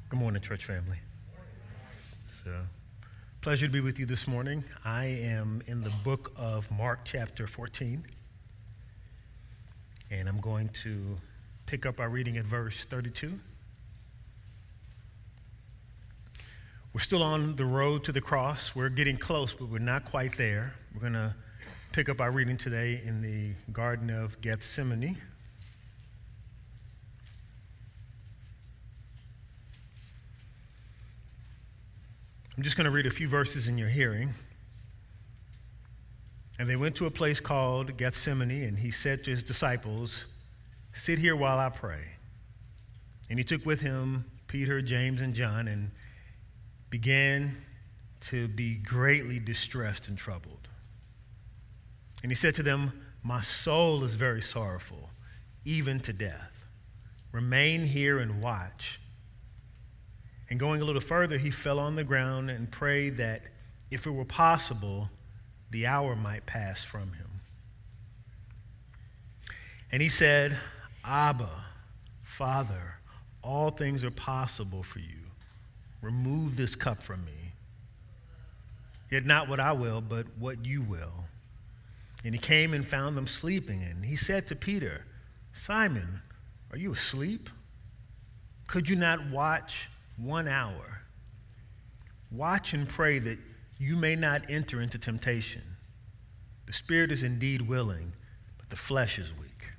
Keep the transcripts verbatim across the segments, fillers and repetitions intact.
Good morning, church family. It's a pleasure to be with you this morning. I am in the book of Mark chapter fourteen, and I'm going to pick up our reading at verse thirty-two. We're still on the road to the cross. We're getting close, but we're not quite there. We're going to pick up our reading today in the Garden of Gethsemane. I'm just going to read a few verses in your hearing. And they went to a place called Gethsemane, and he said to his disciples, "Sit here while I pray." And he took with him Peter, James, and John, and began to be greatly distressed and troubled. And he said to them, "My soul is very sorrowful, even to death. Remain here and watch." And going a little further, he fell on the ground and prayed that if it were possible, the hour might pass from him. And he said, "Abba, Father, all things are possible for you. Remove this cup from me. Yet not what I will, but what you will." And he came and found them sleeping. And he said to Peter, "Simon, are you asleep? Could you not watch one hour? Watch and pray that you may not enter into temptation. The spirit is indeed willing, but the flesh is weak."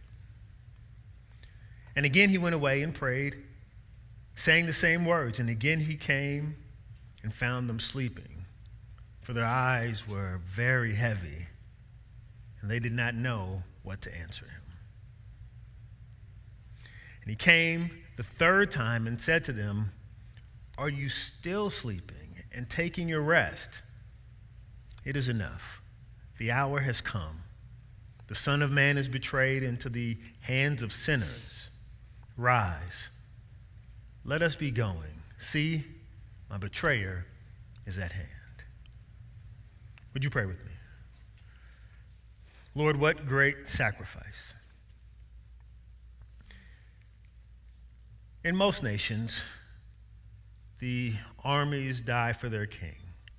And again he went away and prayed, saying the same words. And again he came and found them sleeping, for their eyes were very heavy, and they did not know what to answer him. And he came the third time and said to them, "Are you still sleeping and taking your rest? It is enough. The hour has come. The Son of Man is betrayed into the hands of sinners. Rise. Let us be going. See, my betrayer is at hand." Would you pray with me? Lord, what great sacrifice. In most nations, the armies die for their king.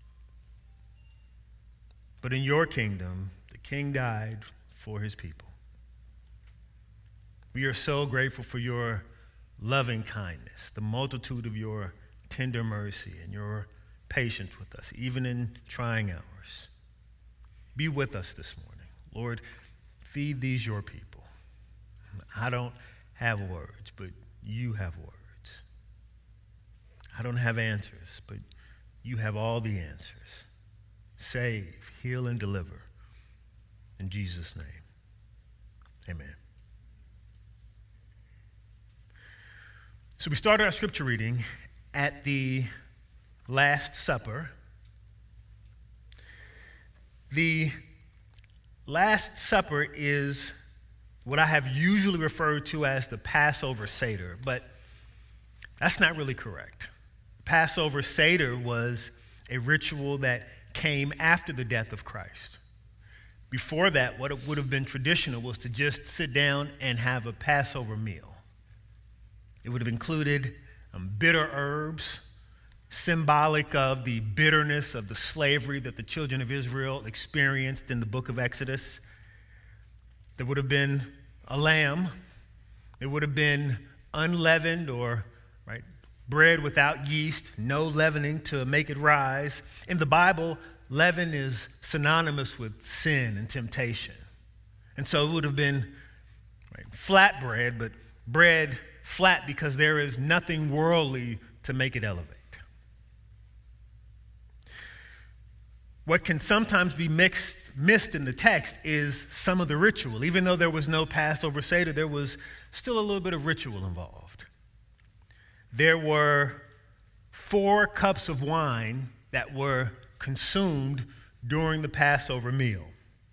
But in your kingdom, the king died for his people. We are so grateful for your loving kindness, the multitude of your tender mercy, and your patience with us, even in trying hours. Be with us this morning. Lord, feed these your people. I don't have words, but you have words. I don't have answers, but you have all the answers. Save, heal, and deliver. In Jesus' name, amen. So we started our scripture reading at the Last Supper. The Last Supper is what I have usually referred to as the Passover Seder, but that's not really correct. Passover Seder was a ritual that came after the death of Christ. Before that, what it would have been traditional was to just sit down and have a Passover meal. It would have included um, bitter herbs, symbolic of the bitterness of the slavery that the children of Israel experienced in the book of Exodus. There would have been a lamb. There would have been unleavened or right, bread without yeast, no leavening to make it rise. In the Bible, leaven is synonymous with sin and temptation. And so it would have been right, flat bread, but bread flat because there is nothing worldly to make it elevate. What can sometimes be mixed, missed in the text is some of the ritual. Even though there was no Passover Seder, there was still a little bit of ritual involved. There were four cups of wine that were consumed during the Passover meal.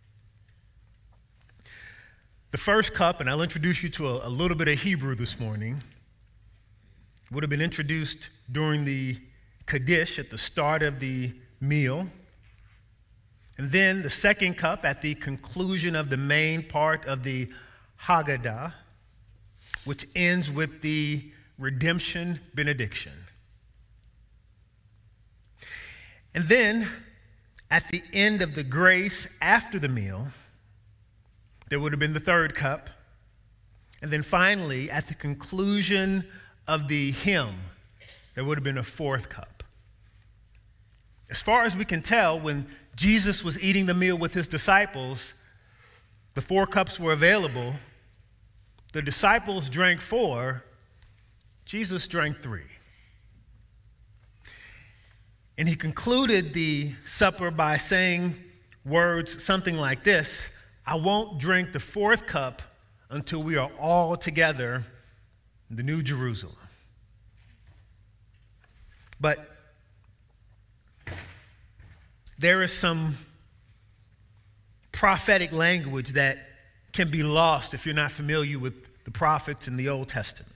The first cup, and I'll introduce you to a, a little bit of Hebrew this morning, would have been introduced during the Kaddish at the start of the meal. And then the second cup at the conclusion of the main part of the Haggadah, which ends with the redemption benediction. And then, at the end of the grace after the meal, there would have been the third cup. And then finally, at the conclusion of the hymn, there would have been a fourth cup. As far as we can tell, when Jesus was eating the meal with his disciples, the four cups were available. The disciples drank four. Jesus drank three. And he concluded the supper by saying words something like this: I won't drink the fourth cup until we are all together in the New Jerusalem. But there is some prophetic language that can be lost if you're not familiar with the prophets in the Old Testament.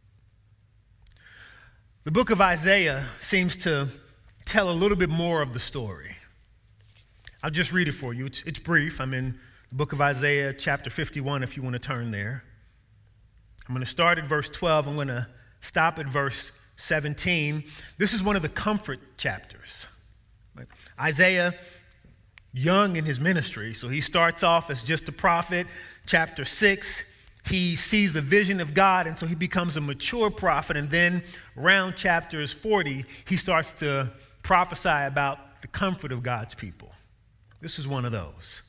The book of Isaiah seems to tell a little bit more of the story. I'll just read it for you. It's, it's brief. I'm in the book of Isaiah, chapter fifty-one, if you want to turn there. I'm going to start at verse twelve. I'm going to stop at verse seventeen. This is one of the comfort chapters. Isaiah, young in his ministry, so he starts off as just a prophet. Chapter six, he sees a vision of God, and so he becomes a mature prophet. And then around chapters forty, he starts to prophesy about the comfort of God's people. This is one of those.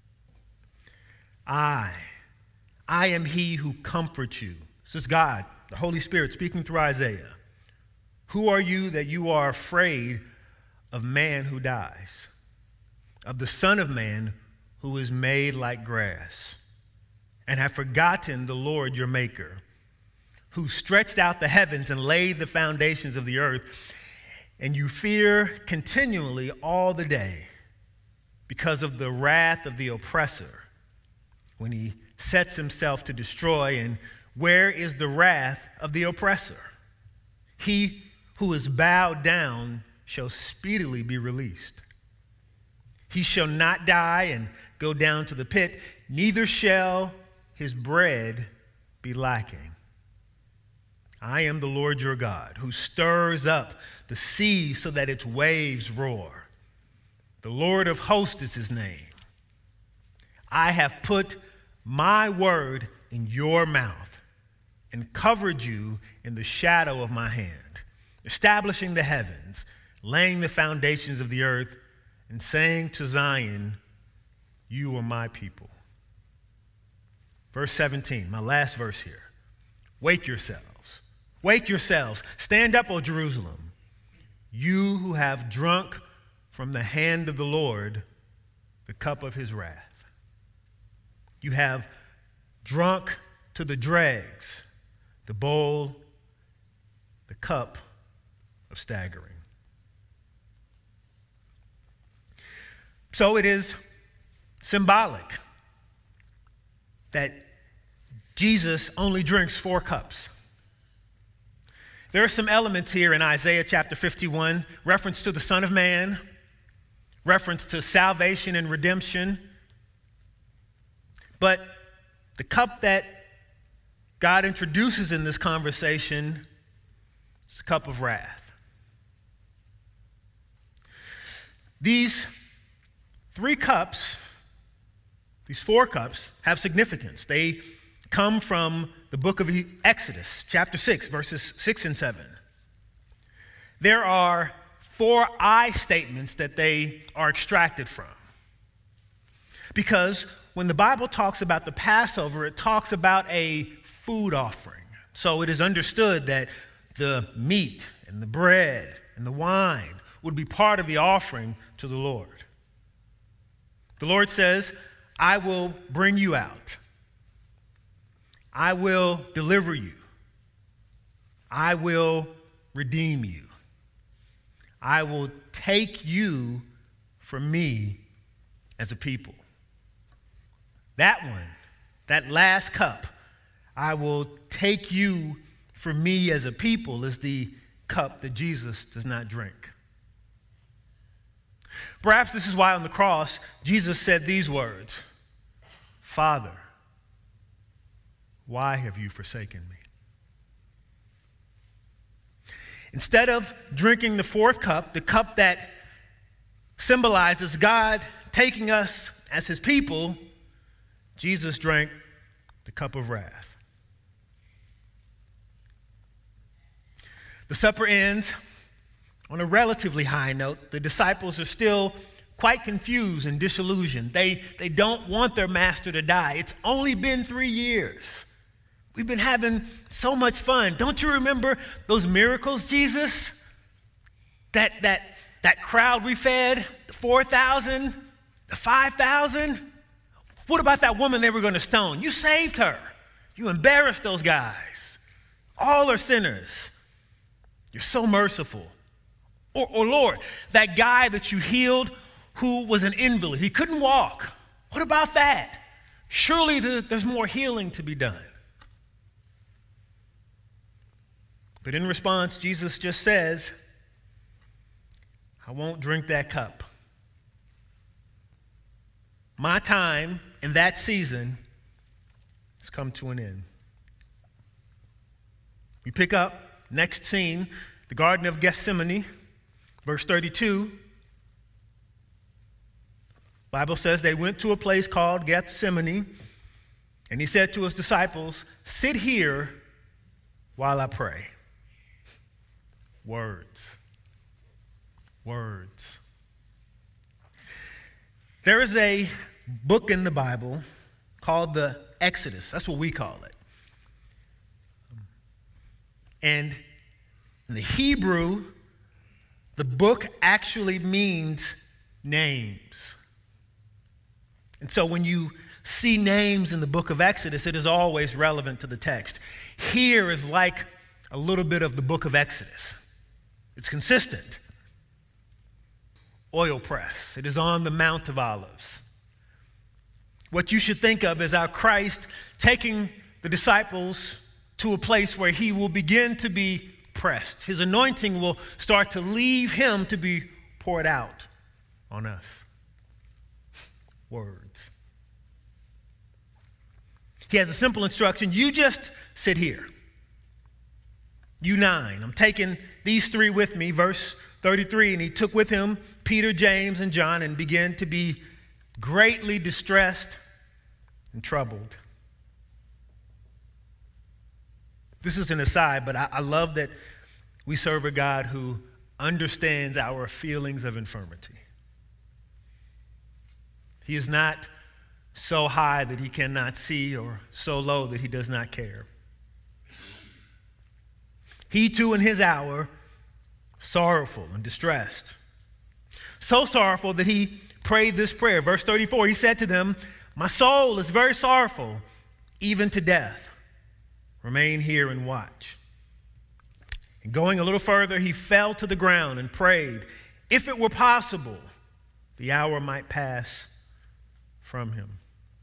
I, I am he who comforts you. This is God, the Holy Spirit, speaking through Isaiah. Who are you that you are afraid of man who dies, of the Son of Man who is made like grass, and have forgotten the Lord your Maker, who stretched out the heavens and laid the foundations of the earth, and you fear continually all the day because of the wrath of the oppressor when he sets himself to destroy. And where is the wrath of the oppressor? He who is bowed down shall speedily be released. He shall not die and go down to the pit, neither shall his bread be lacking. I am the Lord your God, who stirs up the sea so that its waves roar. The Lord of hosts is his name. I have put my word in your mouth and covered you in the shadow of my hand, establishing the heavens, laying the foundations of the earth, and saying to Zion, you are my people. Verse seventeen, my last verse here. Wake yourselves. Wake yourselves. Stand up, O Jerusalem, you who have drunk from the hand of the Lord the cup of his wrath. You have drunk to the dregs the bowl, the cup of staggering. So it is symbolic that Jesus only drinks four cups. There are some elements here in Isaiah chapter fifty-one, reference to the Son of Man, reference to salvation and redemption. But the cup that God introduces in this conversation is the cup of wrath. These three cups, these four cups, have significance. They come from the book of Exodus, chapter six, verses six and seven. There are four I statements that they are extracted from. Because when the Bible talks about the Passover, it talks about a food offering. So it is understood that the meat and the bread and the wine would be part of the offering to the Lord. The Lord says, I will bring you out. I will deliver you. I will redeem you. I will take you from me as a people. That one, that last cup, I will take you from me as a people, is the cup that Jesus does not drink. Perhaps this is why on the cross, Jesus said these words, Father, why have you forsaken me? Instead of drinking the fourth cup, the cup that symbolizes God taking us as his people. Jesus drank the cup of wrath. The supper ends on a relatively high note. The disciples are still quite confused and disillusioned. They, they don't want their master to die. It's only been three years. We've been having so much fun. Don't you remember those miracles, Jesus? That, that, that crowd we fed, the four thousand, the five thousand? What about that woman they were going to stone? You saved her. You embarrassed those guys. All are sinners. You're so merciful. Or, or Lord, that guy that you healed who was an invalid, he couldn't walk. What about that? Surely there's more healing to be done. But in response, Jesus just says, I won't drink that cup. My time in that season has come to an end. We pick up, next scene, the Garden of Gethsemane, verse thirty-two. Bible says they went to a place called Gethsemane, and he said to his disciples, sit here while I pray. Words. Words. There is a book in the Bible called the Exodus. That's what we call it. And in the Hebrew, the book actually means names. And so when you see names in the book of Exodus, it is always relevant to the text. Here is like a little bit of the book of Exodus. It's consistent. Oil press. It is on the Mount of Olives. What you should think of is our Christ taking the disciples to a place where he will begin to be pressed. His anointing will start to leave him to be poured out on us. Words. He has a simple instruction. You just sit here. You nine. I'm taking these three with me. Verse thirty-three, and he took with him Peter, James, and John and began to be greatly distressed and troubled. This is an aside, but I, I love that we serve a God who understands our feelings of infirmity. He is not so high that he cannot see or so low that he does not care. He too in his hour, sorrowful and distressed. So sorrowful that he prayed this prayer. Verse thirty-four, he said to them, my soul is very sorrowful, even to death. Remain here and watch. And going a little further, he fell to the ground and prayed, if it were possible, the hour might pass from him.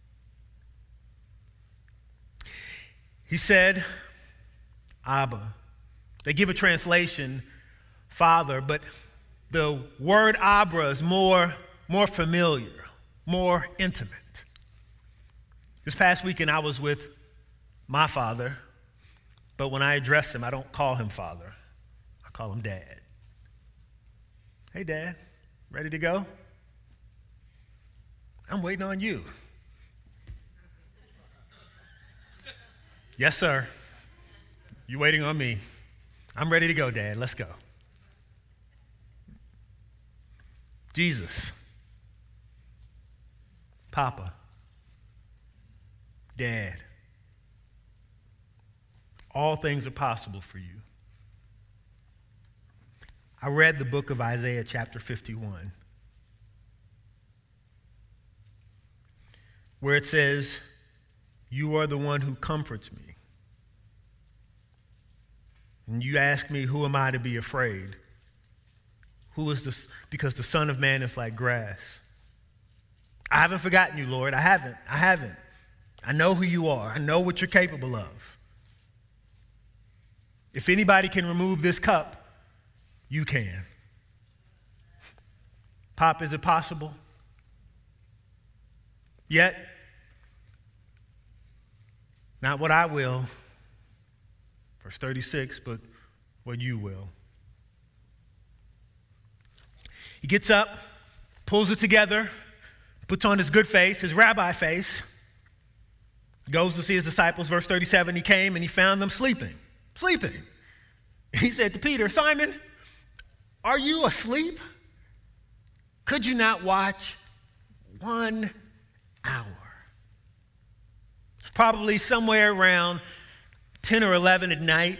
He said, Abba. They give a translation, Father, but the word Abba is more, more familiar, more intimate. This past weekend, I was with my father, but when I address him, I don't call him Father. I call him Dad. Hey, Dad, ready to go? I'm waiting on you. Yes, sir. You waiting on me? I'm ready to go, Dad. Let's go. Jesus. Papa. Dad. All things are possible for you. I read the book of Isaiah chapter fifty-one, where it says, you are the one who comforts me. And you ask me, who am I to be afraid? Who is this? Because the Son of Man is like grass. I haven't forgotten you, Lord. I haven't. I haven't. I know who you are. I know what you're capable of. If anybody can remove this cup, you can. Pop, is it possible? Yet, not what I will, verse thirty-six, but what you will. He gets up, pulls it together, puts on his good face, his rabbi face, goes to see his disciples. Verse thirty-seven, he came and he found them sleeping, sleeping. He said to Peter, Simon, are you asleep? Could you not watch one hour? It's probably somewhere around ten or eleven at night.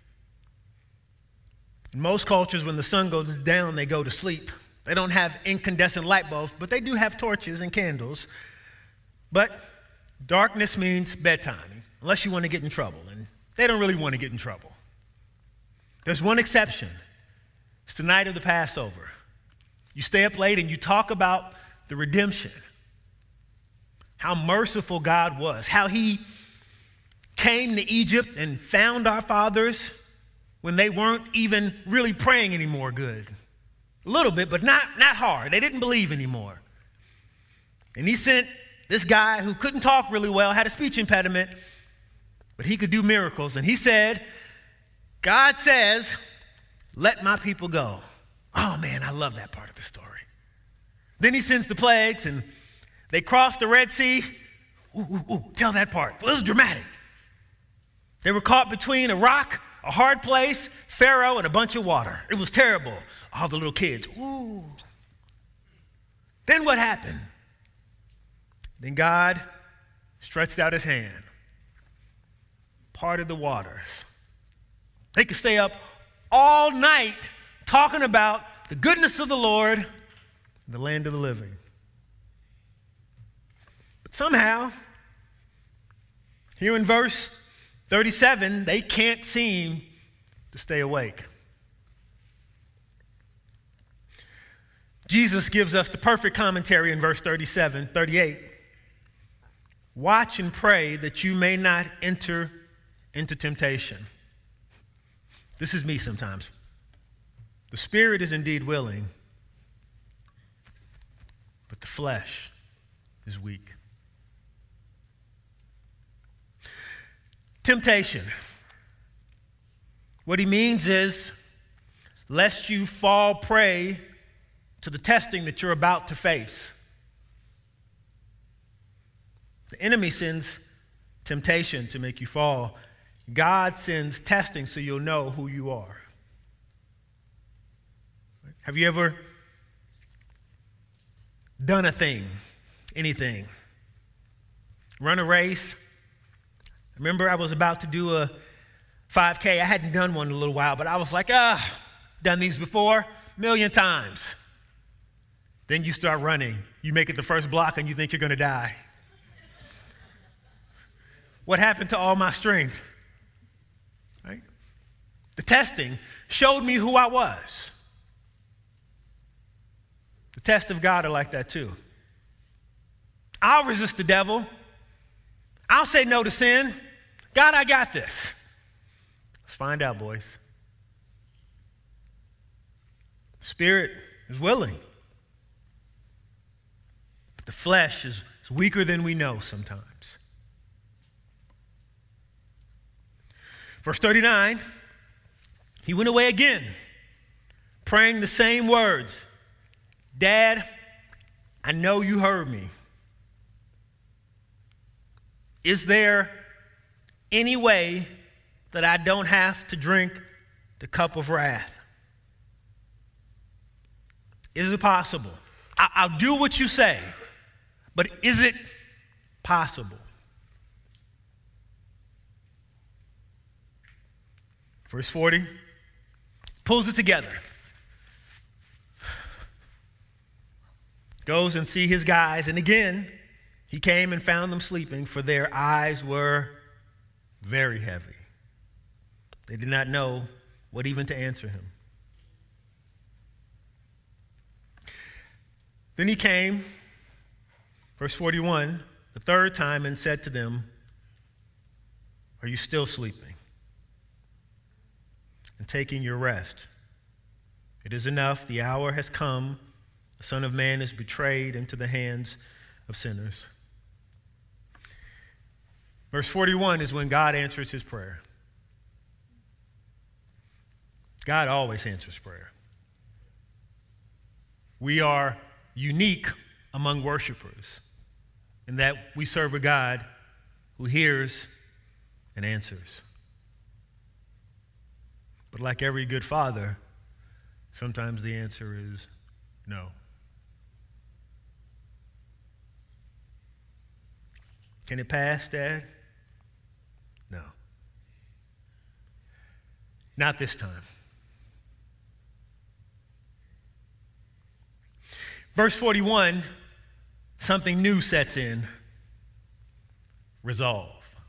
In most cultures, when the sun goes down, they go to sleep. They don't have incandescent light bulbs, but they do have torches and candles. But darkness means bedtime, unless you want to get in trouble. And they don't really want to get in trouble. There's one exception. It's the night of the Passover. You stay up late and you talk about the redemption, how merciful God was, how he came to Egypt and found our fathers when they weren't even really praying anymore good. A little bit, but not, not hard. They didn't believe anymore. And he sent this guy who couldn't talk really well, had a speech impediment, but he could do miracles. And he said, God says, let my people go. Oh man, I love that part of the story. Then he sends the plagues and they cross the Red Sea. Ooh, ooh, ooh, tell that part. Well, it was dramatic. They were caught between a rock, a hard place, Pharaoh, and a bunch of water. It was terrible. All the little kids, ooh. Then what happened? Then God stretched out his hand, parted the waters. They could stay up all night talking about the goodness of the Lord, the land of the living. But somehow, here in verse thirty-seven, they can't seem to stay awake. Jesus gives us the perfect commentary in verse thirty-seven, thirty-eight. Watch and pray that you may not enter into temptation. This is me sometimes. The spirit is indeed willing, but the flesh is weak. Temptation. What he means is, lest you fall prey to the testing that you're about to face. The enemy sends temptation to make you fall. God sends testing so you'll know who you are. Have you ever done a thing, anything? Run a race? Remember, I was about to do a five K. I hadn't done one in a little while, but I was like, ah, done these before, a million times. Then you start running. You make it the first block and you think you're going to die. What happened to all my strength? Right? The testing showed me who I was. The tests of God are like that too. I'll resist the devil. I'll say no to sin. God, I got this. Let's find out, boys. The spirit is willing, but the flesh is, is weaker than we know sometimes. Verse thirty-nine, he went away again, praying the same words. Dad, I know you heard me. Is there any way that I don't have to drink the cup of wrath? Is it possible? I- I'll do what you say, but is it possible? Verse forty, pulls it together. Goes and see his guys, and again, he came and found them sleeping, for their eyes were very heavy. They did not know what even to answer him. Then he came, verse forty-one, the third time and said to them, are you still sleeping and taking your rest? It is enough. The hour has come. The Son of Man is betrayed into the hands of sinners. Verse forty-one is when God answers his prayer. God always answers prayer. We are unique among worshipers in that we serve a God who hears and answers. But like every good father, sometimes the answer is no. Can it pass, Dad? No. Not this time. Verse forty-one, something new sets in. Resolve.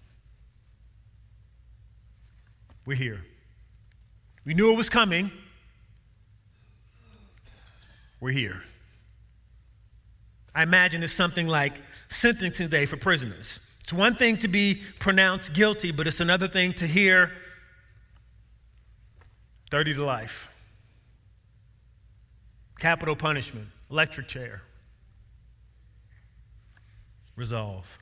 We're here. We knew it was coming. We're here. I imagine it's something like sentencing day for prisoners. It's one thing to be pronounced guilty, but it's another thing to hear thirty to life. Capital punishment, electric chair. Resolve.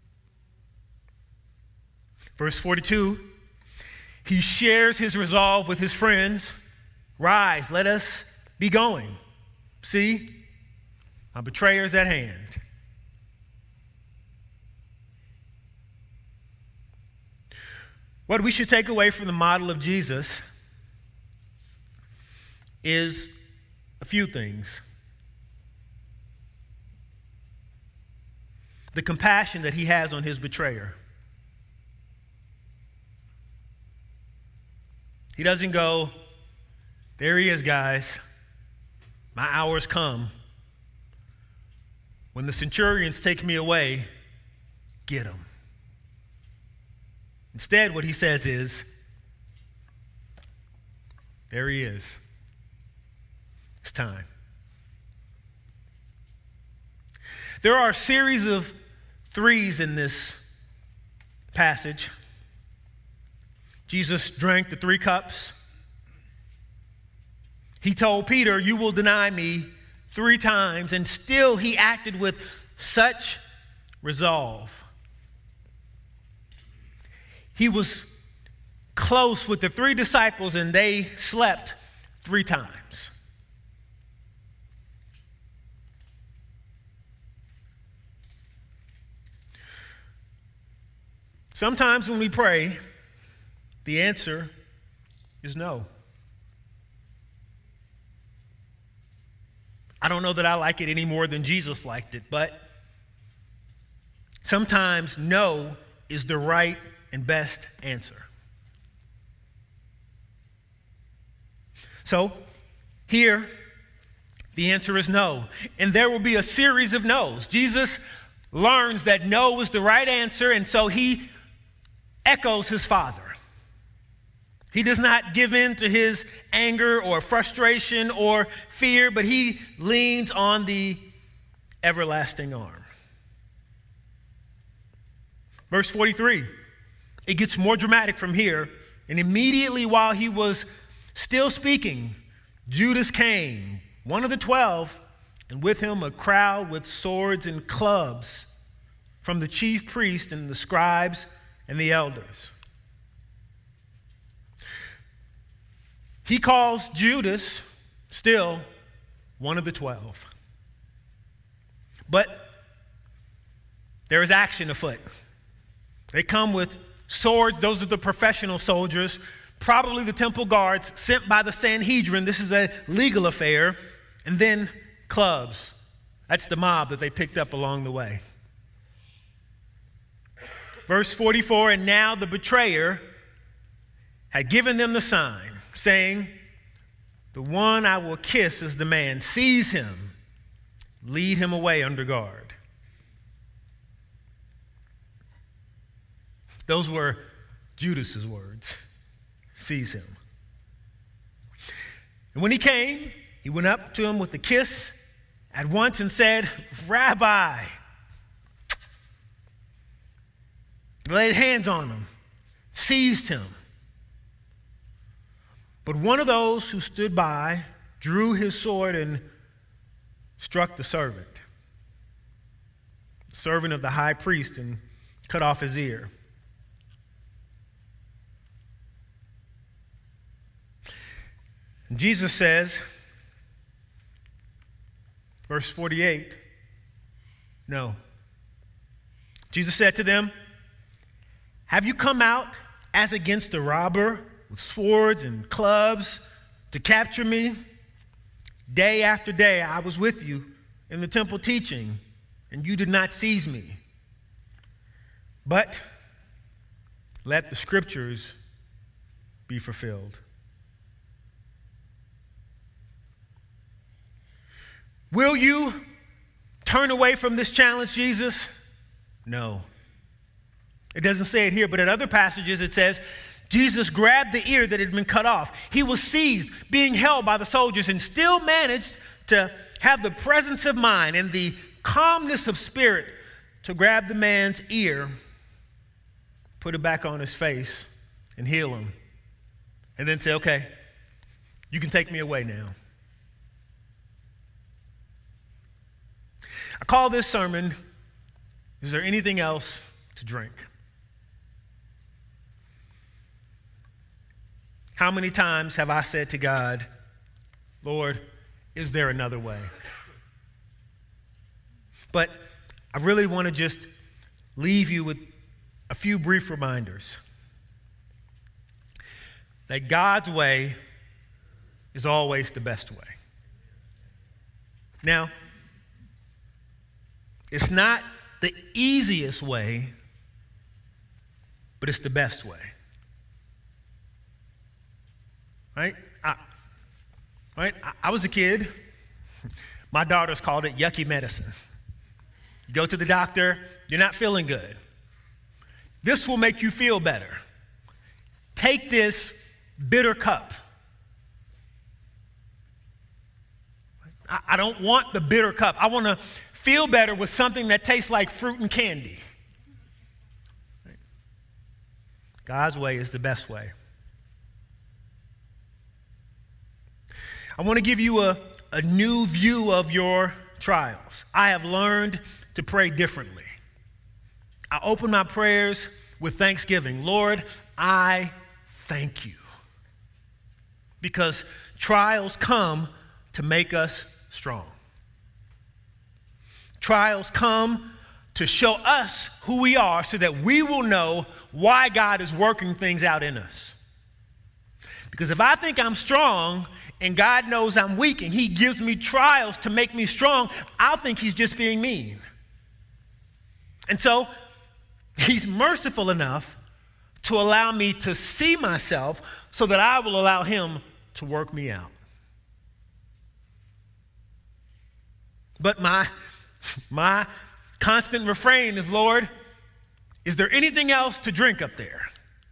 Verse forty-two, he shares his resolve with his friends. Rise, let us be going. See, our betrayer is at hand. What we should take away from the model of Jesus is a few things. The compassion that he has on his betrayer. He doesn't go, there he is, guys. My hour's come. When the centurions take me away, get him. Instead, what he says is, there he is. It's time. There are a series of threes in this passage. Jesus drank the three cups. He told Peter, you will deny me three times, and still he acted with such resolve. He was close with the three disciples, and they slept three times. Sometimes when we pray, the answer is no. I don't know that I like it any more than Jesus liked it, but sometimes no is the right and best answer. So here, the answer is no. And there will be a series of no's. Jesus learns that no is the right answer, and so he echoes his Father. He does not give in to his anger or frustration or fear, but he leans on the everlasting arm. Verse forty-three, it gets more dramatic from here. And immediately while he was still speaking, Judas came, one of the twelve, and with him a crowd with swords and clubs from the chief priests and the scribes and the elders. He calls Judas still one of the twelve. But there is action afoot. They come with swords. Those are the professional soldiers, probably the temple guards sent by the Sanhedrin. This is a legal affair. And then clubs. That's the mob that they picked up along the way. Verse forty-four, and now the betrayer had given them the sign, saying, the one I will kiss is the man. Seize him, lead him away under guard. Those were Judas's words. Seize him. And when he came, he went up to him with a kiss at once and said, Rabbi. Laid hands on him, seized him. But one of those who stood by drew his sword and struck the servant, the servant of the high priest, and cut off his ear. And Jesus says, verse Verse forty-eight, no. Jesus said to them, have you come out as against a robber with swords and clubs to capture me? Day after day I was with you in the temple teaching, and you did not seize me. But let the scriptures be fulfilled. Will you turn away from this challenge, Jesus? No. It doesn't say it here, but in other passages it says, Jesus grabbed the ear that had been cut off. He was seized, being held by the soldiers, and still managed to have the presence of mind and the calmness of spirit to grab the man's ear, put it back on his face, and heal him. And then say, okay, you can take me away now. I call this sermon, Is There Anything Else to Drink? How many times have I said to God, Lord, is there another way? But I really want to just leave you with a few brief reminders that God's way is always the best way. Now, it's not the easiest way, but it's the best way. Right? I, right? I, I was a kid. My daughters called it yucky medicine. You go to the doctor, you're not feeling good. This will make you feel better. Take this bitter cup. I, I don't want the bitter cup. I want to feel better with something that tastes like fruit and candy. God's way is the best way. I want to give you a, a new view of your trials. I have learned to pray differently. I open my prayers with thanksgiving. Lord, I thank you. Because trials come to make us strong. Trials come to show us who we are so that we will know why God is working things out in us. Because if I think I'm strong and God knows I'm weak and he gives me trials to make me strong, I'll think he's just being mean. And so he's merciful enough to allow me to see myself so that I will allow him to work me out. But my My constant refrain is, Lord, is there anything else to drink up there?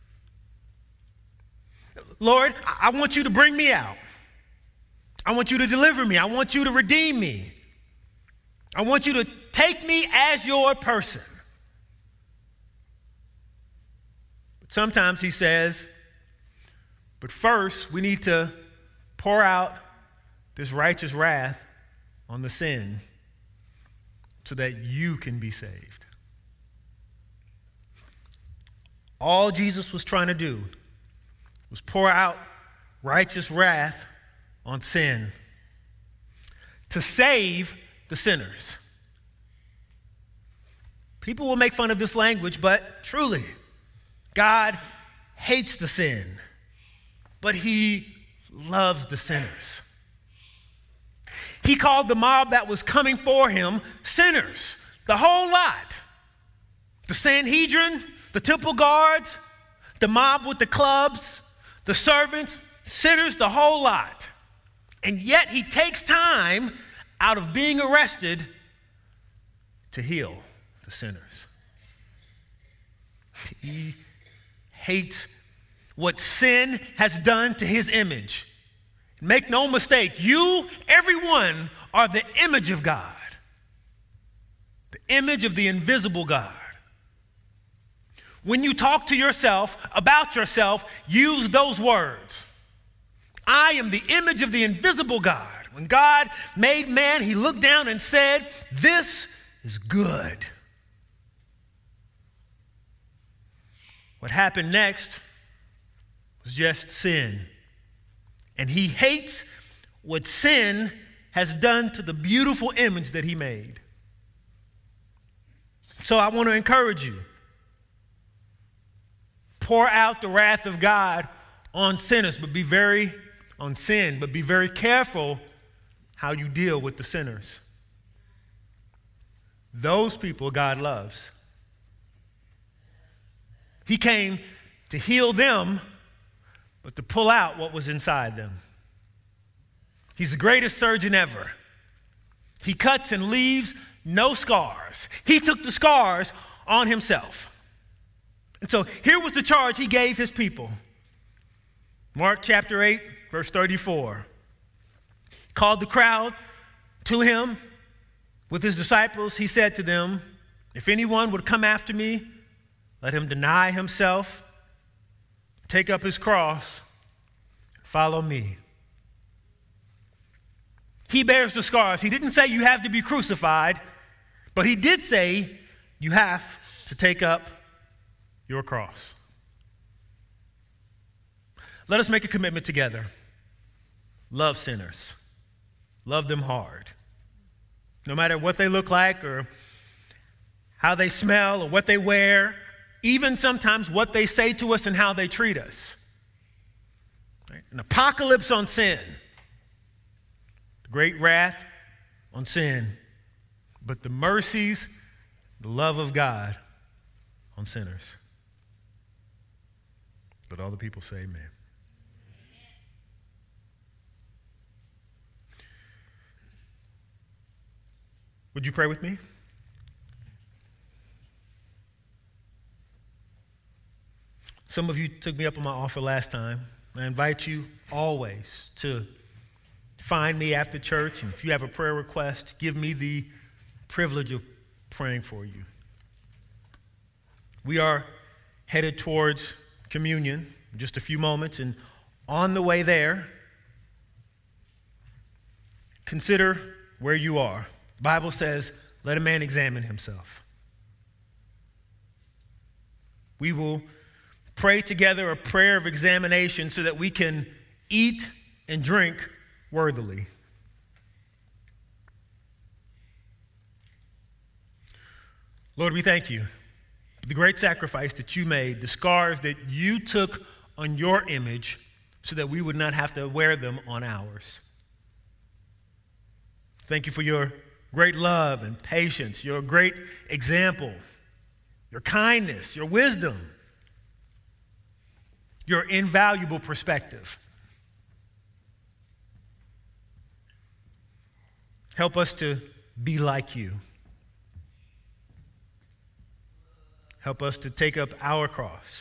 Lord, I want you to bring me out. I want you to deliver me. I want you to redeem me. I want you to take me as your person. But sometimes he says, but first we need to pour out this righteous wrath on the sin so that you can be saved. All Jesus was trying to do was pour out righteous wrath on sin to save the sinners. People will make fun of this language, but truly, God hates the sin, but he loves the sinners. He called the mob that was coming for him sinners, the whole lot. The Sanhedrin, the temple guards, the mob with the clubs, the servants, sinners, the whole lot. And yet he takes time out of being arrested to heal the sinners. He hates what sin has done to his image. Make no mistake, you, everyone, are the image of God, the image of the invisible God. When you talk to yourself about yourself, use those words. I am the image of the invisible God. When God made man, he looked down and said, this is good. What happened next was just sin. And he hates what sin has done to the beautiful image that he made. So I want to encourage you. Pour out the wrath of God on sinners, but be very, on sin, but be very careful how you deal with the sinners. Those people God loves. He came to heal them, but to pull out what was inside them. He's the greatest surgeon ever. He cuts and leaves no scars. He took the scars on himself. And so here was the charge he gave his people. Mark chapter eight, verse thirty-four. He called the crowd to him with his disciples. He said to them, if anyone would come after me, let him deny himself, take up his cross, follow me. He bears the scars. He didn't say you have to be crucified, but he did say you have to take up your cross. Let us make a commitment together. Love sinners. Love them hard. No matter what they look like or how they smell or what they wear, even sometimes what they say to us and how they treat us. Right? An apocalypse on sin. Great wrath on sin, but the mercies, the love of God on sinners. But all the people say amen. Would you pray with me? Some of you took me up on my offer last time. I invite you always to find me after church, and if you have a prayer request, give me the privilege of praying for you. We are headed towards communion in just a few moments, and on the way there, consider where you are. The Bible says, let a man examine himself. We will pray together a prayer of examination so that we can eat and drink worthily. Lord, we thank you for the great sacrifice that you made, the scars that you took on your image so that we would not have to wear them on ours. Thank you for your great love and patience, your great example, your kindness, your wisdom, your invaluable perspective. Help us to be like you. Help us to take up our cross.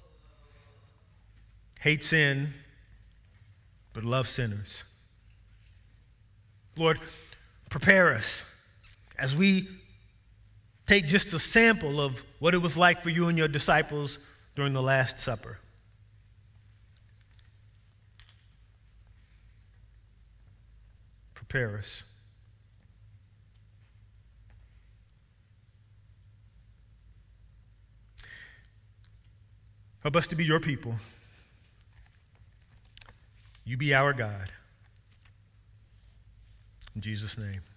Hate sin, but love sinners. Lord, prepare us as we take just a sample of what it was like for you and your disciples during the Last Supper. Prepare us. Help us to be your people. You be our God. In Jesus' name.